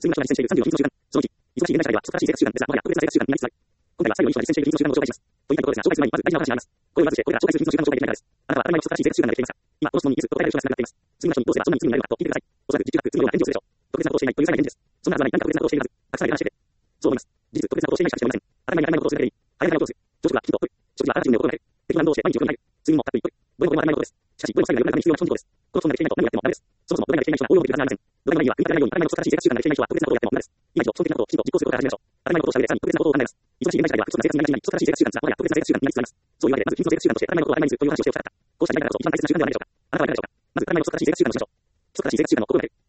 次の人が実践している30の技術の習慣。その1、忙しい現代社会では、素晴らしい生活習慣ですが、もはや特別な生活習慣になりつつある。今回は最後に一緒に実践している技術の習慣を紹介します。といったところですが、紹介する前にまず大事なお話があります。これをまずして、これら紹介する技術の習慣を紹介できないからです。あなたは当たり前の素晴らしい生活習慣ができていますか？今、この質問にイエスと答える人が繋がっています。次の人にどうすればそんなに罪になるのかと聞いてください。おそらく時給なく罪のような返事をするでしょう。特別なことをしていないという際の返事です。そんなはずはない。何か特別なことをしているはず。たくさんの例が教えて。そう思います。事実、特別なことをしていないしかしておりません。当たり前に当たり前のことをするだけでいい。早めのことをする。朝食はきちんととる。食事は新しいものを心がける。適当な運動をして毎日よく考える。睡眠もたっぷりとる。どれもこれも当たり前のことです。しかし、どれも最後に世の中に必要な基本事項です。このことができていないと何をやってもダメです。そもそもどれができていない人が応用できるはずがありません。どれも意味は組み立てないように当たり前の素晴らしい生活習慣ができていない人は特別なことをやっても無駄です。今以上、基本的なことをきちんと実行することから始めましょう。当たり前のことをした上でさらに特別なことを考えます。忙しい現代社会では、一つの生活になり素晴らしい生活習慣ですが、もはや特別な生活習慣になりつつあります。そういうわけで、まず秘密の生活習慣として当たり前のことを当たり前にするという話をしておきたかった。こうした時代だからこそ一番大切な習慣ではないでしょうか。あなたは誰でしょうか。まず当たり前の素晴らしい生活習慣としましょう。素晴らしい生活習慣の心がける。